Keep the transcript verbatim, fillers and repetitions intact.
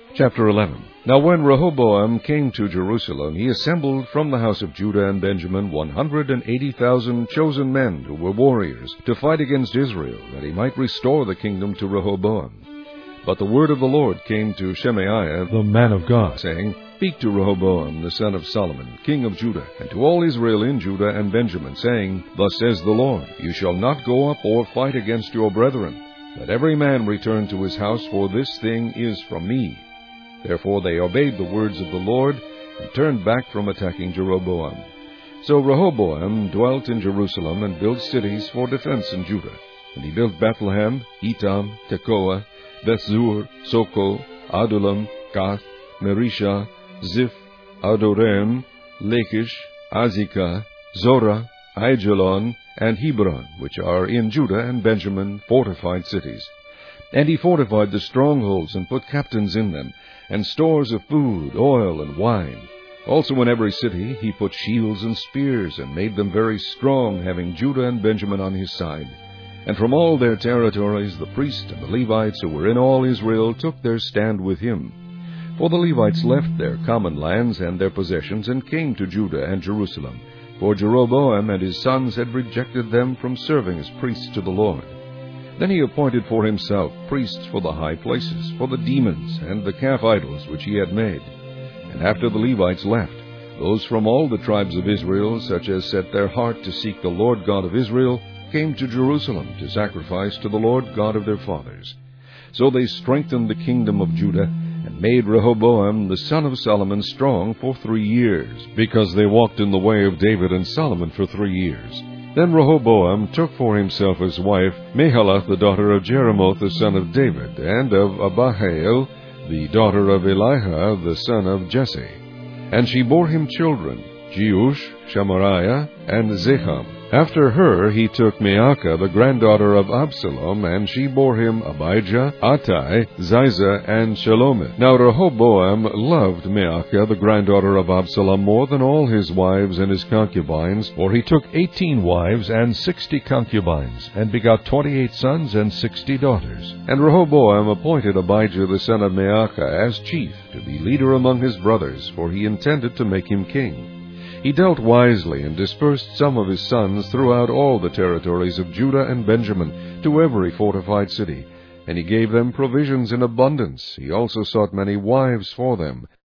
Chapter eleven. Now when Rehoboam came to Jerusalem, he assembled from the house of Judah and Benjamin one hundred and eighty thousand chosen men who were warriors, to fight against Israel, that he might restore the kingdom to Rehoboam. But the word of the Lord came to Shemaiah the man of God, saying, Speak to Rehoboam the son of Solomon, king of Judah, and to all Israel in Judah and Benjamin, saying, Thus says the Lord, You shall not go up or fight against your brethren. Let every man return to his house, for this thing is from me. Therefore they obeyed the words of the Lord, and turned back from attacking Jeroboam. So Rehoboam dwelt in Jerusalem, and built cities for defense in Judah. And he built Bethlehem, Etam, Tekoa, Bethzur, Soko, Adullam, Gath, Merisha, Ziph, Adorem, Lachish, Azekah, Zorah, Aijalon, and Hebron, which are in Judah and Benjamin, fortified cities. And he fortified the strongholds, and put captains in them, and stores of food, oil, and wine. Also in every city he put shields and spears, and made them very strong, having Judah and Benjamin on his side. And from all their territories the priests and the Levites who were in all Israel took their stand with him. For the Levites left their common lands and their possessions, and came to Judah and Jerusalem. For Jeroboam and his sons had rejected them from serving as priests to the Lord. Then he appointed for himself priests for the high places, for the demons and the calf idols which he had made. And after the Levites left, those from all the tribes of Israel, such as set their heart to seek the Lord God of Israel, came to Jerusalem to sacrifice to the Lord God of their fathers. So they strengthened the kingdom of Judah, and made Rehoboam the son of Solomon strong for three years, because they walked in the way of David and Solomon for three years. Then Rehoboam took for himself as wife Mahalath the daughter of Jeremoth the son of David, and of Abihail the daughter of Eliha the son of Jesse. And she bore him children, Jeush, Shamariah, and Zeham. After her he took Maacah the granddaughter of Absalom, and she bore him Abijah, Attai, Ziza, and Shalomith. Now Rehoboam loved Maacah the granddaughter of Absalom more than all his wives and his concubines, for he took eighteen wives and sixty concubines, and begot twenty-eight sons and sixty daughters. And Rehoboam appointed Abijah the son of Maacah as chief, to be leader among his brothers, for he intended to make him king. He dealt wisely, and dispersed some of his sons throughout all the territories of Judah and Benjamin, to every fortified city. And he gave them provisions in abundance. He also sought many wives for them.